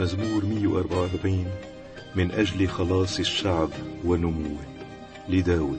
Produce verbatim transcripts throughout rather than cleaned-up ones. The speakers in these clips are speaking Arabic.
مزمور مئة وأربعة وأربعين من أجل خلاص الشعب ونموه لداود.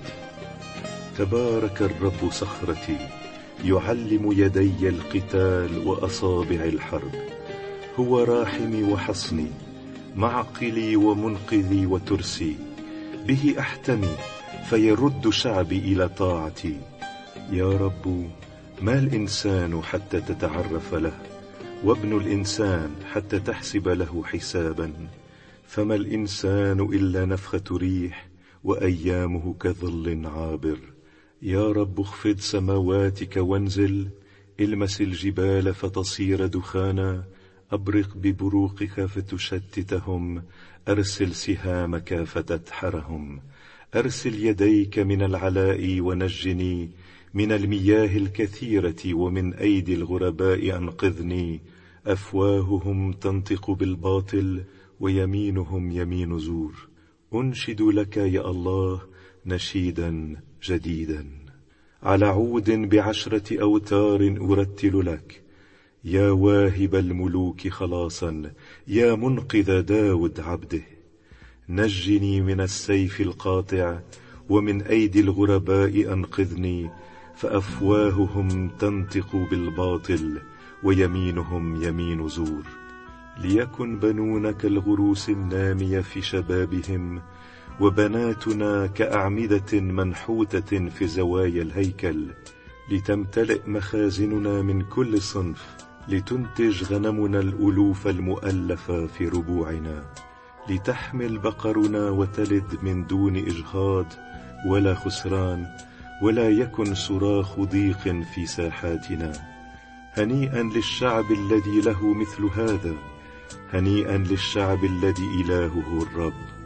تبارك الرب صخرتي، يعلم يدي القتال وأصابع الحرب. هو راحمي وحصني، معقلي ومنقذي وترسي. به أحتمي فيرد شعبي إلى طاعتي. يا رب، ما الإنسان حتى تتعرف له، وابن الإنسان حتى تحسب له حسابا؟ فما الإنسان إلا نفخة ريح، وأيامه كظل عابر. يا رب، اخفض سماواتك وانزل، المس الجبال فتصير دخانا. أبرق ببروقك فتشتتهم، أرسل سهامك فتدحرهم. أرسل يديك من العلاء ونجني، من المياه الكثيرة ومن أيدي الغرباء أنقذني. أفواههم تنطق بالباطل، ويمينهم يمين زور. أنشد لك يا الله نشيدا جديدا، على عود بعشرة أوتار أرتل لك. يا واهب الملوك خلاصا، يا منقذ داود عبده. نجني من السيف القاطع، ومن أيدي الغرباء أنقذني. فأفواههم تنطق بالباطل، ويمينهم يمين زور. ليكن بنون كالغروس النامية في شبابهم، وبناتنا كأعمدة منحوتة في زوايا الهيكل. لتمتلئ مخازننا من كل صنف، لتنتج غنمنا الألوف المؤلفة في ربوعنا. لتحمل بقرنا وتلد من دون إجهاض ولا خسران، ولا يكن صراخ ضيق في ساحاتنا. هنيئا للشعب الذي له مثل هذا، هنيئا للشعب الذي إلهه الرب.